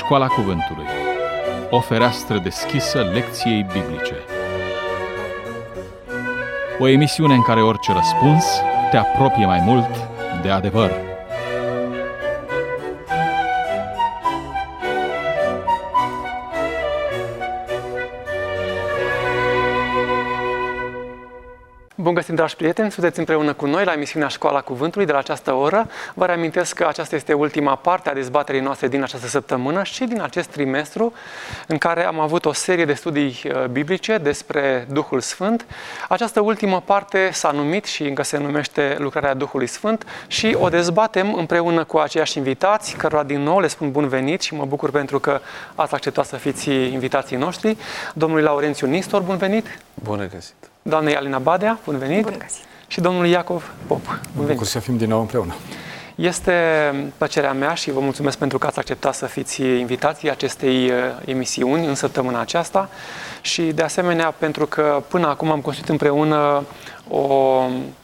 Școala Cuvântului. O fereastră deschisă lecției biblice. O emisiune în care orice răspuns te apropie mai mult de adevăr. Bun găsit, dragi prieteni! Sunteți împreună cu noi la emisiunea Școala Cuvântului de la această oră. Vă reamintesc că aceasta este ultima parte a dezbaterii noastre din această săptămână și din acest trimestru, în care am avut o serie de studii biblice despre Duhul Sfânt. Această ultimă parte s-a numit și încă se numește Lucrarea Duhului Sfânt și o dezbatem împreună cu aceiași invitați, cărora din nou le spun bun venit și mă bucur pentru că ați acceptat să fiți invitații noștri. Domnului Laurențiu Nistor, bun venit! Bun găsit! Doamnei Alina Badea, bun venit! Bun găsit! Și domnul Iacov Pop, bun venit! Bucur să fim din nou împreună! Este plăcerea mea și vă mulțumesc pentru că ați acceptat să fiți invitații acestei emisiuni în săptămâna aceasta și de asemenea pentru că până acum am construit împreună o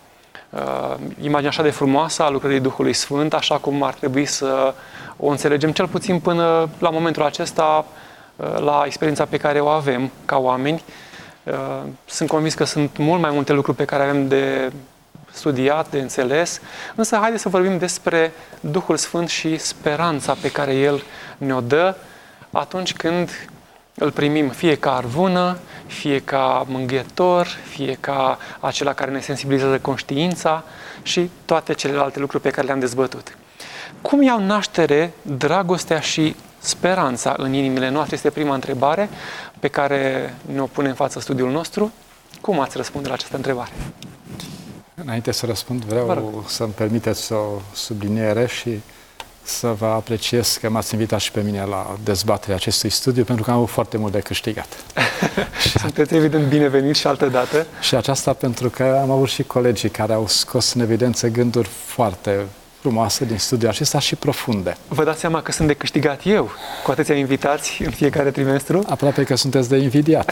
imagine așa de frumoasă a lucrării Duhului Sfânt, așa cum ar trebui să o înțelegem cel puțin până la momentul acesta, la experiența pe care o avem ca oameni. Sunt convins că sunt mult mai multe lucruri pe care avem de studiat, de înțeles, însă haideți să vorbim despre Duhul Sfânt și speranța pe care El ne-o dă atunci când îl primim, fie ca arvună, fie ca mângâietor, fie ca acela care ne sensibilizează conștiința și toate celelalte lucruri pe care le-am dezbătut. Cum iau naștere dragostea și speranța în inimile noastre? Este prima întrebare pe care ne-o pune în față studiul nostru. Cum ați răspunde la această întrebare? Înainte să răspund, vreau să-mi permiteți o subliniere și să vă apreciez că m-ați invitat și pe mine la dezbaterea acestui studiu, pentru că am avut foarte mult de câștigat. Sunteți evident binevenit și altă dată. Și aceasta pentru că am avut și colegii care au scos în evidență gânduri foarte frumoase din studiul acesta și profunde. Vă dați seama că sunt de câștigat eu cu atâția invitați în fiecare trimestru? Aproape că sunteți de invidiat.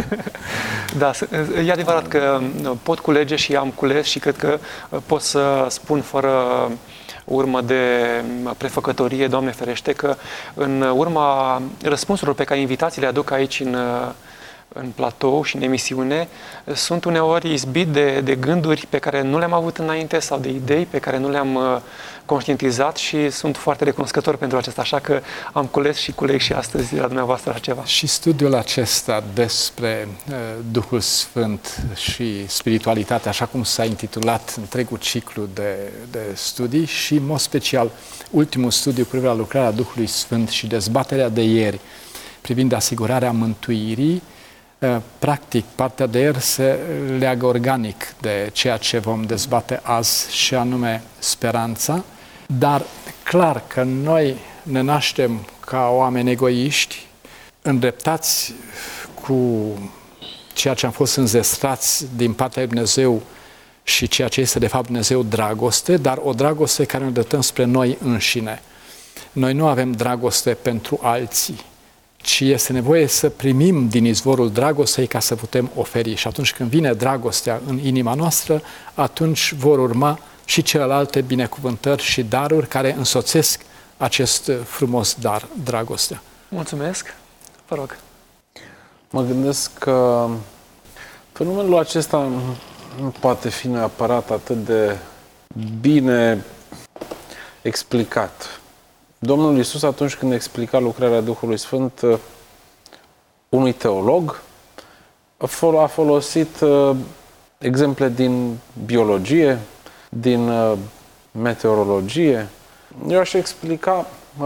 Da, e adevărat că pot culege și am cules și cred că pot să spun fără urmă de prefăcătorie, Doamne ferește, că în urma răspunsurilor pe care invitații le aduc aici în platou și în emisiune, sunt uneori izbit de gânduri pe care nu le-am avut înainte sau de idei pe care nu le-am conștientizat și sunt foarte recunoscător pentru acesta, așa că am cules și culeg și astăzi la dumneavoastră la ceva. Și studiul acesta despre Duhul Sfânt și spiritualitate, așa cum s-a intitulat întregul ciclu de studii și, în mod special, ultimul studiu privind la lucrarea Duhului Sfânt și dezbaterea de ieri privind asigurarea mântuirii, practic, partea de ieri se leagă organic de ceea ce vom dezbate azi și anume speranța, dar clar că noi ne naștem ca oameni egoiști, îndreptați cu ceea ce am fost înzestrați din partea lui Dumnezeu și ceea ce este de fapt Dumnezeu dragoste, dar o dragoste care ne îndreptăm spre noi înșine. Noi nu avem dragoste pentru alții, ci este nevoie să primim din izvorul dragostei ca să putem oferi. Și atunci când vine dragostea în inima noastră, atunci vor urma și celelalte binecuvântări și daruri care însoțesc acest frumos dar, dragostea. Mulțumesc! Vă rog! Mă gândesc că fenomenul acesta nu poate fi neapărat atât de bine explicat. Domnul Iisus, atunci când explica lucrarea Duhului Sfânt unui teolog, a folosit exemple din biologie, din meteorologie. Eu aș explica,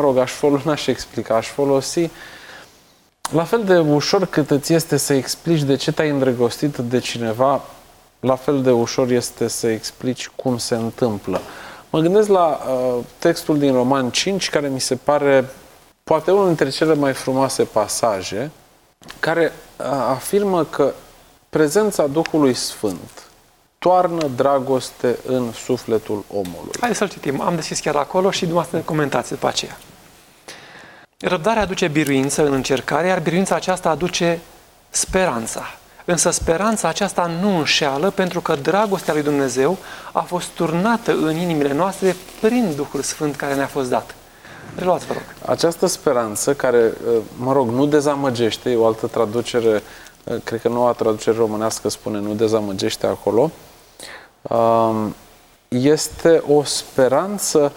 aș folosi la fel de ușor cât îți este să explici de ce te-ai îndrăgostit de cineva, la fel de ușor este să explici cum se întâmplă. Mă gândesc la textul din Romani 5, care mi se pare poate unul dintre cele mai frumoase pasaje, care afirmă că prezența Duhului Sfânt toarnă dragoste în sufletul omului. Hai să-l citim. Am deschis chiar acolo și dumneavoastră comentați după aceea. Răbdarea aduce biruință în încercare, iar biruința aceasta aduce speranța. Însă speranța aceasta nu înșeală, pentru că dragostea lui Dumnezeu a fost turnată în inimile noastre prin Duhul Sfânt care ne-a fost dat. Reluați, vă rog. Această speranță care, mă rog, nu dezamăgește, e o altă traducere, cred că noua traducere românească spune nu dezamăgește acolo, este o speranță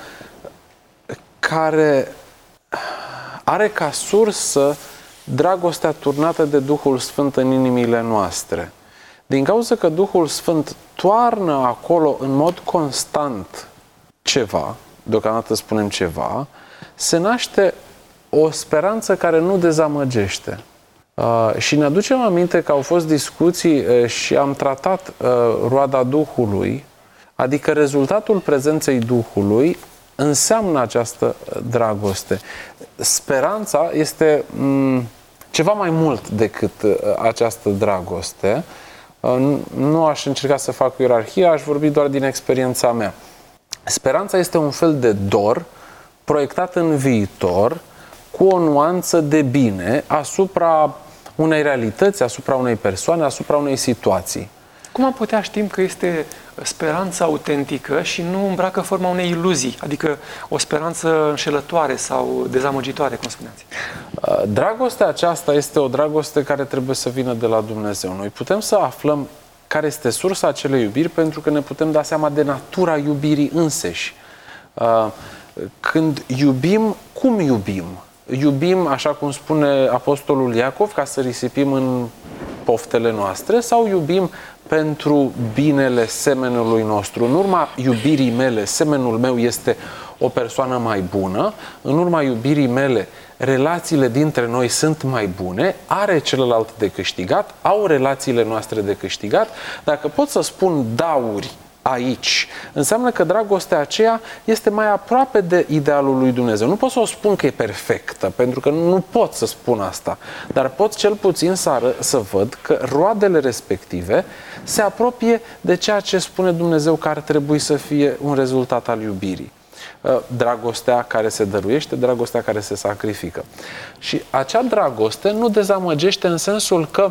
care are ca sursă dragostea turnată de Duhul Sfânt în inimile noastre. Din cauza că Duhul Sfânt toarnă acolo în mod constant ceva, deocamdată spunem ceva, se naște o speranță care nu dezamăgește. Și ne aducem aminte că au fost discuții și am tratat roada Duhului, adică rezultatul prezenței Duhului înseamnă această dragoste. Speranța este ceva mai mult decât această dragoste. Nu aș încerca să fac ierarhie, aș vorbi doar din experiența mea. Speranța este un fel de dor proiectat în viitor cu o nuanță de bine asupra unei realități, asupra unei persoane, asupra unei situații. Cum am putea știm că este speranța autentică și nu îmbracă forma unei iluzii, adică o speranță înșelătoare sau dezamăgitoare, cum spuneați? Dragostea aceasta este o dragoste care trebuie să vină de la Dumnezeu. Noi putem să aflăm care este sursa acelei iubiri pentru că ne putem da seama de natura iubirii înseși. Când iubim, cum iubim? Iubim, așa cum spune Apostolul Iacov, ca să risipim în poftele noastre, sau iubim pentru binele semenului nostru? În urma iubirii mele, semenul meu este o persoană mai bună, în urma iubirii mele, relațiile dintre noi sunt mai bune, are celălalt de câștigat, au relațiile noastre de câștigat. Dacă pot să spun dauri aici, înseamnă că dragostea aceea este mai aproape de idealul lui Dumnezeu. Nu pot să o spun că e perfectă, pentru că nu pot să spun asta, dar pot cel puțin să văd că roadele respective se apropie de ceea ce spune Dumnezeu că ar trebui să fie un rezultat al iubirii. Dragostea care se dăruiește, dragostea care se sacrifică. Și acea dragoste nu dezamăgește în sensul că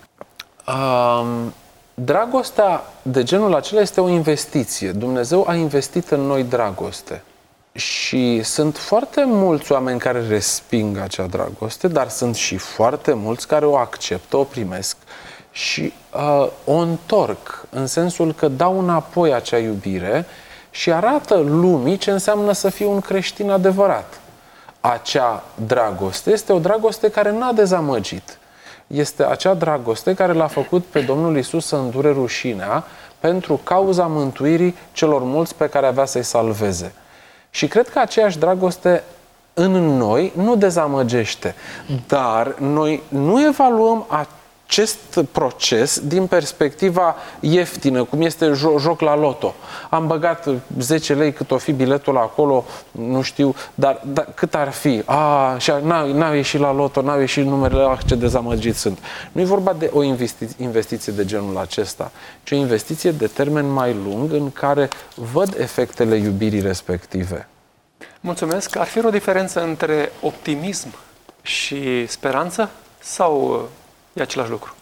dragostea de genul acela este o investiție. Dumnezeu a investit în noi dragoste. Și sunt foarte mulți oameni care resping acea dragoste, dar sunt și foarte mulți care o acceptă, o primesc și o întorc, în sensul că dau înapoi acea iubire și arată lumii ce înseamnă să fii un creștin adevărat. Acea dragoste este o dragoste care n-a dezamăgit. Este acea dragoste care l-a făcut pe Domnul Iisus să îndure rușinea pentru cauza mântuirii celor mulți pe care avea să-i salveze. Și cred că aceeași dragoste în noi nu dezamăgește, dar noi nu evaluăm acest proces din perspectiva ieftină, cum este joc la loto. Am băgat 10 lei cât o fi biletul acolo, nu știu, dar cât ar fi? Și n-au ieșit la loto, n-au ieșit numerele, ce dezamăgit sunt. Nu e vorba de o investiție de genul acesta, ci o investiție de termen mai lung în care văd efectele iubirii respective. Mulțumesc. Ar fi o diferență între optimism și speranță sau e același lucru?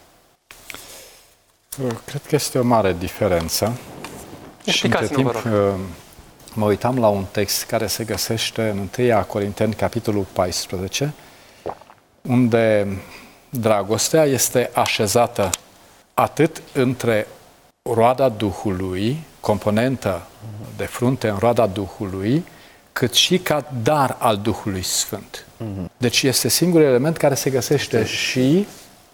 Cred că este o mare diferență. Și între timp mă uitam la un text care se găsește în 1 Corinteni, capitolul 14, unde dragostea este așezată atât între roada Duhului, componentă de frunte în roada Duhului, cât și ca dar al Duhului Sfânt. Deci este singurul element care se găsește și.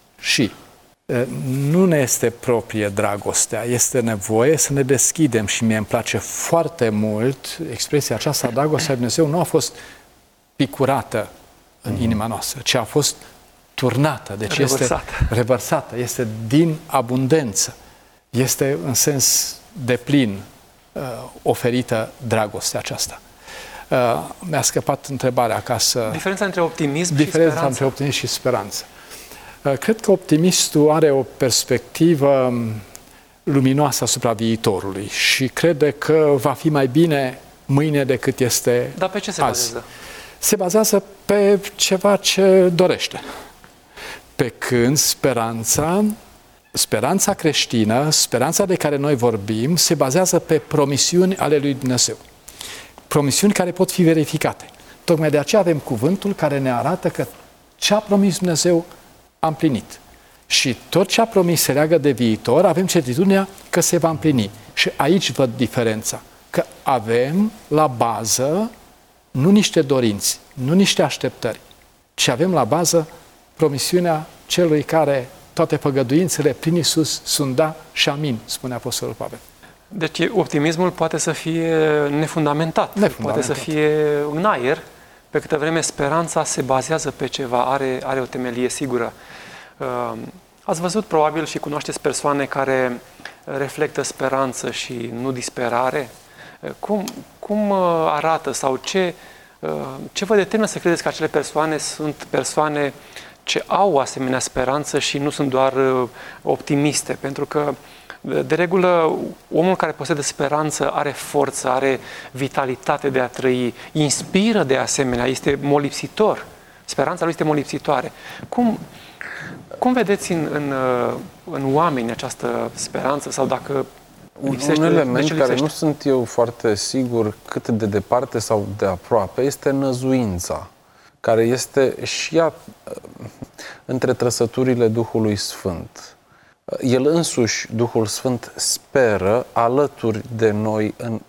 Nu ne este proprie dragostea, este nevoie să ne deschidem și mie îmi place foarte mult expresia aceasta, dragostea lui Dumnezeu nu a fost picurată în inima noastră, ci a fost turnată, deci este revărsată, este din abundență, este în sens deplin oferită dragostea aceasta. Mi-a scăpat întrebarea acasă. Diferența între optimism și speranță. Diferența între optimism și speranță. Cred că optimistul are o perspectivă luminoasă asupra viitorului și crede că va fi mai bine mâine decât este Dar pe ce se bazează? Se bazează pe ceva ce dorește. Pe când speranța creștină, speranța de care noi vorbim, se bazează pe promisiuni ale lui Dumnezeu. Promisiuni care pot fi verificate. Tocmai de aceea avem cuvântul care ne arată că ce a promis Dumnezeu a împlinit. Și tot ce a promis se leagă de viitor, avem certitudinea că se va împlini. Și aici văd diferența. Că avem la bază nu niște dorinți, nu niște așteptări, ci avem la bază promisiunea celui care toate făgăduințele prin Iisus sunt da și amin, spune Apostolul Pavel. Deci optimismul poate să fie nefundamentat, poate să fie în aer, pe câtă vreme speranța se bazează pe ceva, are o temelie sigură. Ați văzut probabil și cunoașteți persoane care reflectă speranță și nu disperare? Cum arată sau ce vă determină să credeți că acele persoane sunt persoane ce au asemenea speranță și nu sunt doar optimiste? Pentru că, de regulă, omul care posedă speranță are forță, are vitalitate de a trăi, inspiră de asemenea, este molipsitor. Speranța lui este molipsitoare. Cum vedeți în oameni această speranță sau dacă un element care nu sunt eu foarte sigur cât de departe sau de aproape este năzuința, care este și ea între trăsăturile Duhului Sfânt. El însuși, Duhul Sfânt, speră alături de noi în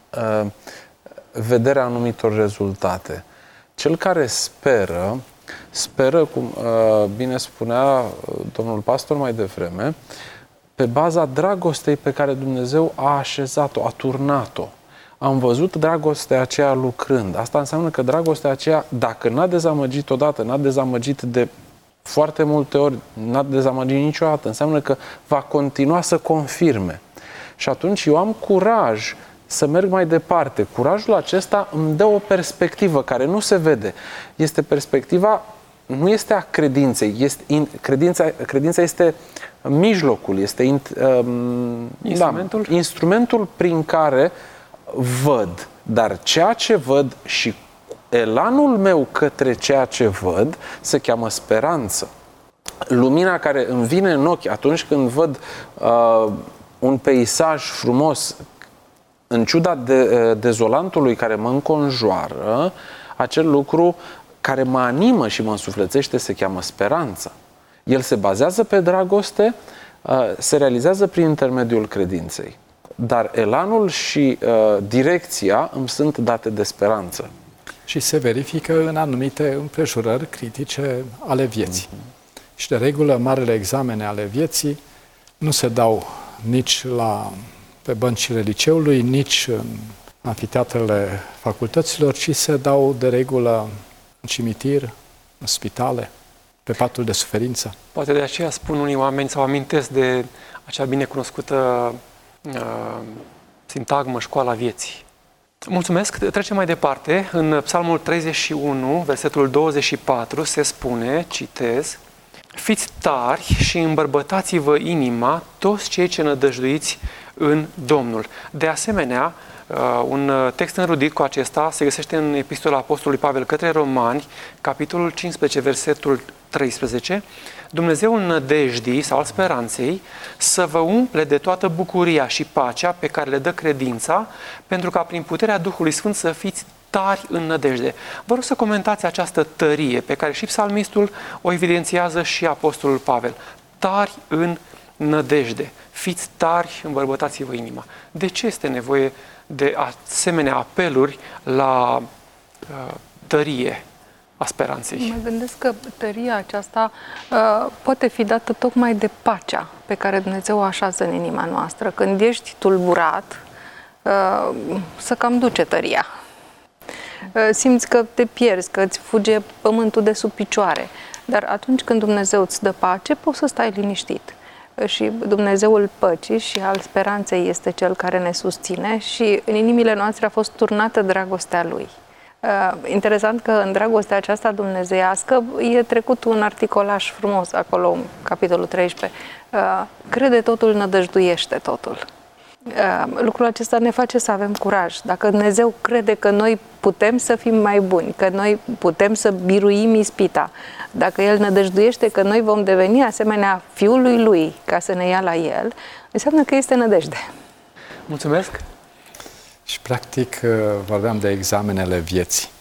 vederea anumitor rezultate. Cel care speră, cum bine spunea domnul pastor mai devreme, pe baza dragostei pe care Dumnezeu a așezat-o, a turnat-o. Am văzut dragostea aceea lucrând. Asta înseamnă că dragostea aceea, dacă n-a dezamăgit odată, n-a dezamăgit de foarte multe ori, n-a dezamăgit niciodată, înseamnă că va continua să confirme. Și atunci eu am curaj să merg mai departe. Curajul acesta îmi dă o perspectivă care nu se vede. Este perspectiva, nu este a credinței. Credința este mijlocul, este instrumentul prin care văd. Dar ceea ce văd și elanul meu către ceea ce văd se cheamă speranță. Lumina care îmi vine în ochi atunci când văd un peisaj frumos, în ciuda dezolantului care mă înconjoară, acel lucru care mă animă și mă însuflețește se cheamă speranță. El se bazează pe dragoste, se realizează prin intermediul credinței. Dar elanul și direcția îmi sunt date de speranță. Și se verifică în anumite împrejurări critice ale vieții. Și de regulă, marele examene ale vieții nu se dau nici pe băncile liceului, nici în amfiteatrele facultăților, ci se dau de regulă în cimitir, în spitale, pe patul de suferință. Poate de aceea spun unii oameni sau amintesc de acea binecunoscută sintagmă, școala vieții. Mulțumesc. Trecem mai departe. În Psalmul 31, versetul 24, se spune, citez: fiți tari și îmbărbătați-vă inima, toți cei ce nădăjduiți în Domnul. De asemenea, un text înrudit cu acesta se găsește în Epistola Apostolului Pavel către Romani, capitolul 15, versetul 13. Dumnezeul nădejdii sau al speranței să vă umple de toată bucuria și pacea pe care le dă credința, pentru ca prin puterea Duhului Sfânt să fiți tari în nădejde. Vă rog să comentați această tărie pe care și psalmistul o evidențiază și Apostolul Pavel. Tari în nădejde. Fiți tari, îmbărbătați-vă inima. De ce este nevoie de asemenea apeluri la tărie a speranței? Mă gândesc că tăria aceasta poate fi dată tocmai de pacea pe care Dumnezeu o așează în inima noastră. Când ești tulburat, să cam duce tăria. Simți că te pierzi, că îți fuge pământul de sub picioare. Dar atunci când Dumnezeu îți dă pace, poți să stai liniștit. Și Dumnezeul păcii și al speranței este Cel care ne susține și în inimile noastre a fost turnată dragostea Lui. Interesant că în dragostea aceasta dumnezeiască e trecut un articolaș frumos acolo, în capitolul 13. Crede totul, nădăjduiește totul. Lucrul acesta ne face să avem curaj. Dacă Dumnezeu crede că noi putem să fim mai buni, că noi putem să biruim ispita, dacă El nădăjduiește că noi vom deveni asemenea Fiului Lui ca să ne ia la El, înseamnă că este nădejde. Mulțumesc! Și practic vorbeam de examenele vieții.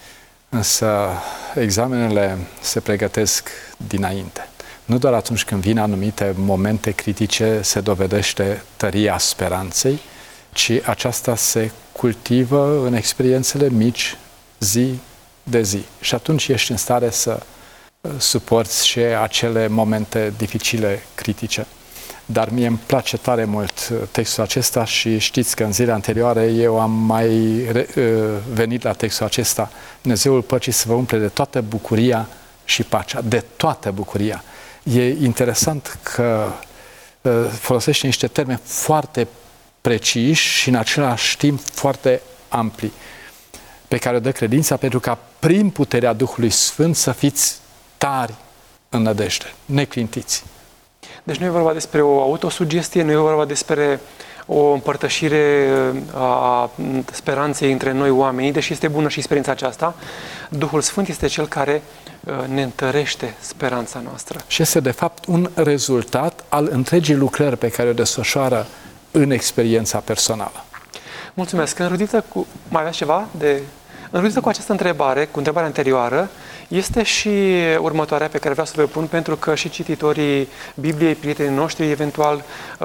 însă examenele se pregătesc dinainte. Nu doar atunci când vin anumite momente critice se dovedește tăria speranței, ci aceasta se cultivă în experiențele mici, zi de zi. Și atunci ești în stare să suporți și acele momente dificile, critice. Dar mie îmi place tare mult textul acesta și știți că în zilele anterioare eu am mai venit la textul acesta. Dumnezeul păcii să vă umple de toată bucuria și pacea, de toată bucuria. E interesant că folosește niște termeni foarte preciși și în același timp foarte ampli, pe care o dă credința pentru ca prin puterea Duhului Sfânt să fiți tari în nădejde, neclintiți. Deci nu e vorba despre o autosugestie, nu e vorba despre o împărtășire a speranței între noi oamenii, deși este bună și experiența aceasta. Duhul Sfânt este Cel care ne întărește speranța noastră. Și este de fapt un rezultat al întregii lucrări pe care o desfășoară în experiența personală. Mulțumesc. Mai aveți ceva înrudită cu această întrebare, cu întrebarea anterioară, este și următoarea pe care vreau să vă pun, pentru că și cititorii Bibliei, prietenii noștri, eventual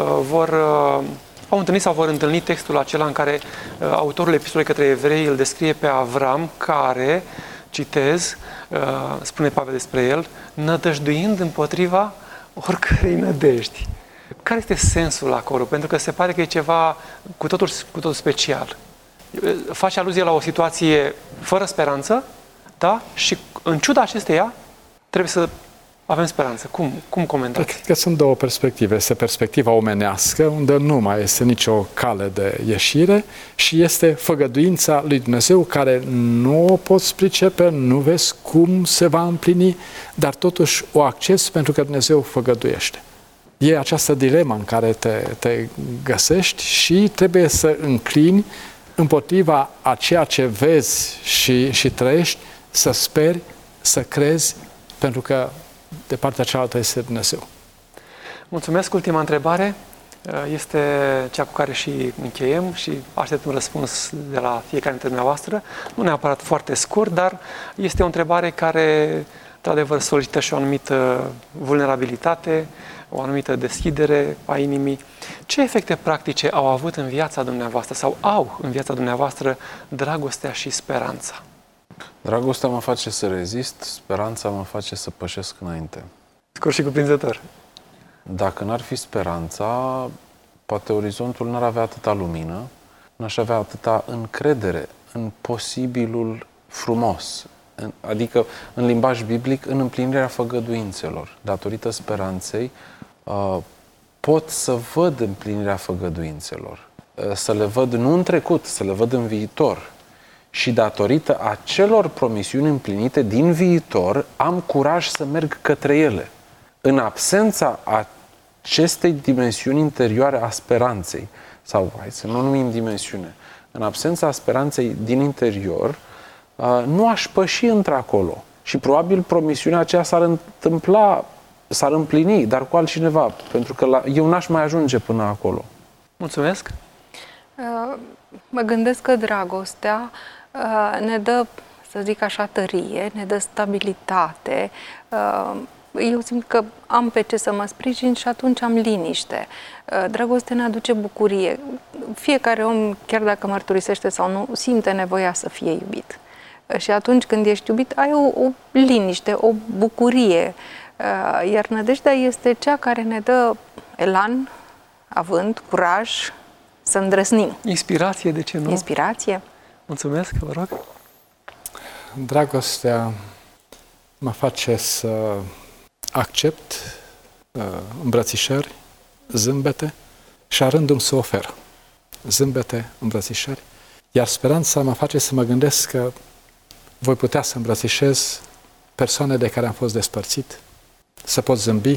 au întâlnit sau vor întâlni textul acela în care autorul epistolei către evrei îl descrie pe Avram, care, citez, spune Pavel despre el, nădăjduind împotriva oricărei nădejdi. Care este sensul acolo? Pentru că se pare că e ceva cu totul special. Face aluzie la o situație fără speranță, da? Și în ciuda acesteia trebuie să avem speranță. Cum comentați? Cred că sunt două perspective. Este perspectiva omenească, unde nu mai este nicio cale de ieșire, și este făgăduința lui Dumnezeu, care nu o poți pricepe, nu vezi cum se va împlini, dar totuși o accepți pentru că Dumnezeu făgăduiește. E această dilemă în care te găsești și trebuie să înclini împotriva a ceea ce vezi și trăiești, să speri, să crezi, pentru că de partea cealaltă este Dumnezeu. Mulțumesc. Ultima întrebare este cea cu care și încheiem și aștept un răspuns de la fiecare dintre dumneavoastră. Nu neapărat foarte scurt, dar este o întrebare care, într-adevăr, solicită și o anumită vulnerabilitate, o anumită deschidere a inimii. Ce efecte practice au avut în viața dumneavoastră sau au în viața dumneavoastră dragostea și speranța? Dragostea mă face să rezist, speranța mă face să pășesc înainte. Scurt și cuprinzător. Dacă n-ar fi speranța, poate orizontul n-ar avea atâta lumină, n-aș avea atâta încredere în posibilul frumos, adică în limbaj biblic, în împlinirea făgăduințelor. Datorită speranței, pot să văd împlinirea făgăduințelor, să le văd nu în trecut, să le văd în viitor. Și datorită acelor promisiuni împlinite din viitor, am curaj să merg către ele. În absența acestei dimensiuni interioare a speranței, sau hai să nu numim dimensiune, în absența speranței din interior, nu aș păși într-acolo. Și probabil promisiunea aceea s-ar împlini, dar cu altcineva, pentru că eu n-aș mai ajunge până acolo. Mulțumesc! Mă gândesc că dragostea ne dă, să zic așa, tărie, ne dă stabilitate. Eu simt că am pe ce să mă sprijin și atunci am liniște. Dragostea ne aduce bucurie. Fiecare om, chiar dacă mărturisește sau nu, simte nevoia să fie iubit. Și atunci când ești iubit, ai o liniște, o bucurie. Iar nădejdea este cea care ne dă elan, avânt, curaj, să îndrăznim. Inspirație, de ce nu? Inspirație. Mulțumesc, vă rog. Dragostea mă face să accept îmbrățișări, zâmbete și arându-mi să ofer. Zâmbete, îmbrățișări. Iar speranța mă face să mă gândesc că voi putea să îmbrățișez persoane de care am fost despărțit, să pot zâmbi.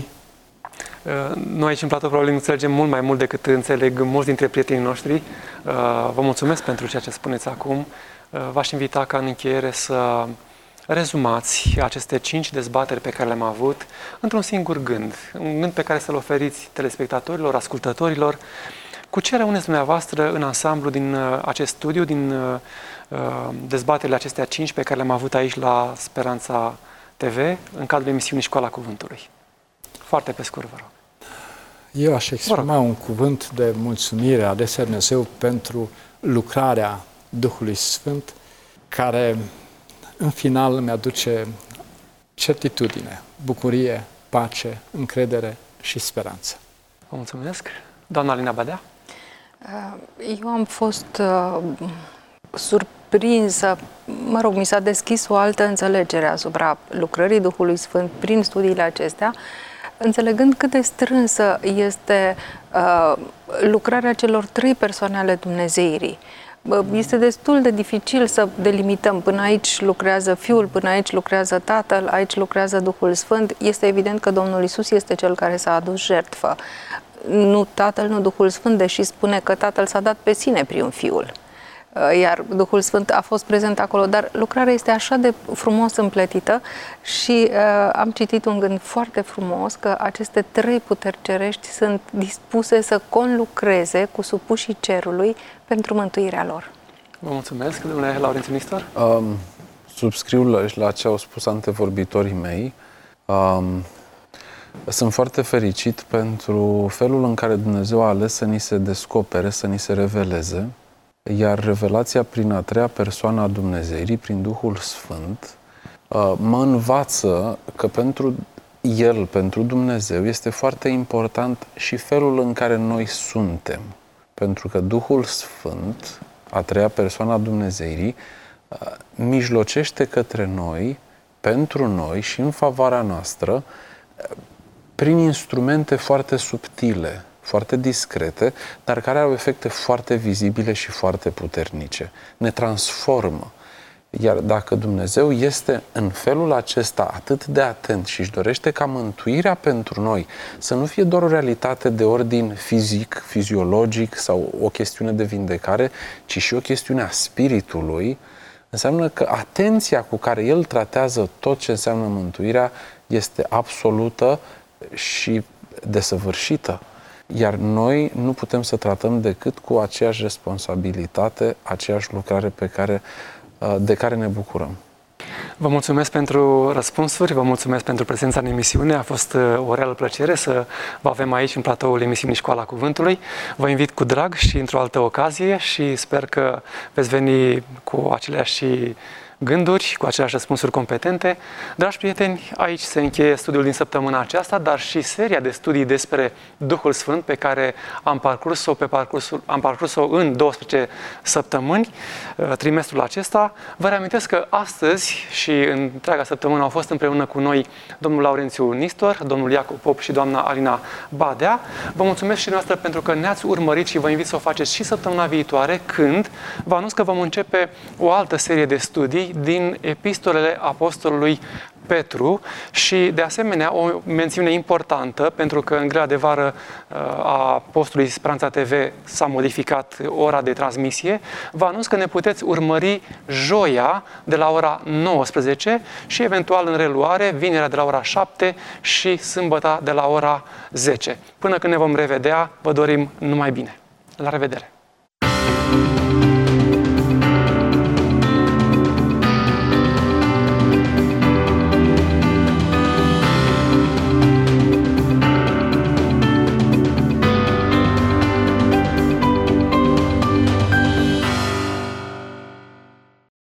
Noi aici în platou probabil înțelegem mult mai mult decât înțeleg mulți dintre prietenii noștri. Vă mulțumesc pentru ceea ce spuneți acum. V-aș invita ca în încheiere să rezumați aceste 5 dezbateri pe care le-am avut într-un singur gând. Un gând pe care să-l oferiți telespectatorilor, ascultătorilor, Cu ce rămâneți dumneavoastră în ansamblu din acest studiu, din dezbaterile acestea 5 pe care le-am avut aici la Speranța TV, în cadrul emisiunii Școala Cuvântului? Foarte pe scurt, vă rog. Eu aș exprima un cuvânt de mulțumire adesea Dumnezeu pentru lucrarea Duhului Sfânt, care în final îmi aduce certitudine, bucurie, pace, încredere și speranță. Vă mulțumesc. Doamna Alina Badea? Eu am fost surprinsă, mă rog, mi s-a deschis o altă înțelegere asupra lucrării Duhului Sfânt prin studiile acestea, înțelegând cât de strânsă este lucrarea celor 3 persoane ale Dumnezeirii. Este destul de dificil să delimităm. Până aici lucrează Fiul, până aici lucrează Tatăl, aici lucrează Duhul Sfânt. Este evident că Domnul Iisus este Cel care s-a adus jertfă. Nu Tatăl, nu Duhul Sfânt, deși spune că Tatăl s-a dat pe sine prin Fiul. Iar Duhul Sfânt a fost prezent acolo, dar lucrarea este așa de frumos împletită și am citit un gând foarte frumos că aceste 3 puteri cerești sunt dispuse să conlucreze cu supușii cerului pentru mântuirea lor. Vă mulțumesc, domnule Laurențiu Nistor. Subscriu la ce au spus antevorbitorii mei. Sunt foarte fericit pentru felul în care Dumnezeu a ales să ni se descopere, să ni se reveleze. Iar revelația prin a 3-a persoană a Dumnezeirii, prin Duhul Sfânt, mă învață că pentru El, pentru Dumnezeu, este foarte important și felul în care noi suntem. Pentru că Duhul Sfânt, a 3-a persoană a Dumnezeirii, mijlocește către noi, pentru noi și în favoarea noastră, prin instrumente foarte subtile, foarte discrete, dar care au efecte foarte vizibile și foarte puternice. Ne transformă. Iar dacă Dumnezeu este în felul acesta atât de atent și își dorește ca mântuirea pentru noi să nu fie doar o realitate de ordin fizic, fiziologic sau o chestiune de vindecare, ci și o chestiune a spiritului, înseamnă că atenția cu care El tratează tot ce înseamnă mântuirea este absolută și desăvârșită. Iar noi nu putem să tratăm decât cu aceeași responsabilitate, aceeași lucrare de care ne bucurăm. Vă mulțumesc pentru răspunsuri, vă mulțumesc pentru prezența în emisiune. A fost o reală plăcere să vă avem aici în platoul emisiunii Școala Cuvântului. Vă invit cu drag și într-o altă ocazie și sper că veți veni cu aceleași gânduri, cu aceleași răspunsuri competente. Dragi prieteni, aici se încheie studiul din săptămâna aceasta, dar și seria de studii despre Duhul Sfânt pe care am parcurs-o în 12 săptămâni, trimestrul acesta. Vă reamintesc că astăzi și întreaga săptămână au fost împreună cu noi domnul Laurențiu Nistor, domnul Iacob Pop și doamna Alina Badea. Vă mulțumesc și noastră pentru că ne-ați urmărit și vă invit să o faceți și săptămâna viitoare, când vă anunț că vom începe o altă serie de studii din epistolele apostolului Petru și, de asemenea, o mențiune importantă, pentru că în grela de vară a postului Speranța TV s-a modificat ora de transmisie. Vă anunț că ne puteți urmări joia de la ora 19 și, eventual, în reluare, vinerea de la ora 7 și sâmbăta de la ora 10. Până când ne vom revedea, vă dorim numai bine. La revedere!